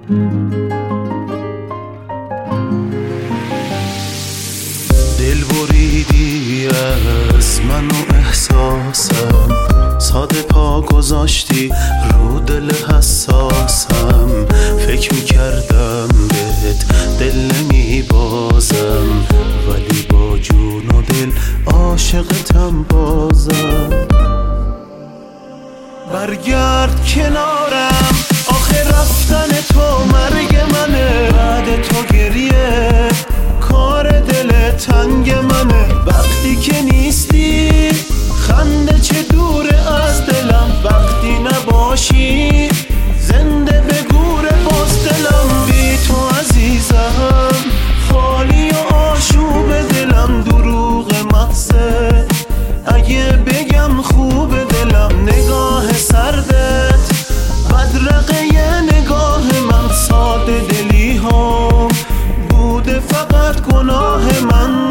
دل بریدی از من و احساسم، ساده پا گذاشتی رو دل حساسم. فکر میکردم بهت دل نمی بازم، ولی با جون و دل عاشقتم بازم. برگرد کنارم، آخه رفتن تو مرگ منه. بعد تو گریه کار دل تنگ منه. وقتی که نیستی خنده چه دوره از دلم. وقتی نباشی زنده به گور باز دلم. بی تو عزیزم خالی و آشوب دلم. دروغ محضه اگه بگم خوب دلم. نگاه سردت بدرقه نگاه من. ساده دلی ها بوده فقط گناه من.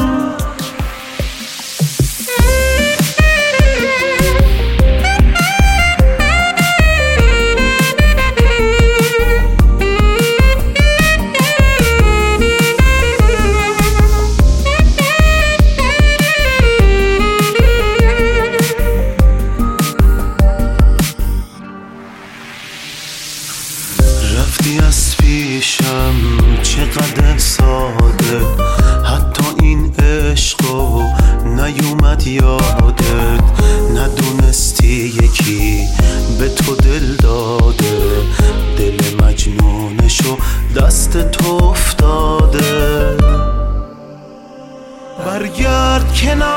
رفتی از پیشم چقدر ساده، حتی این عشقو نیومد یادت. ندونستی یکی به تو دل داده، دل مجنونشو دست تو افتاده. برگرد کنار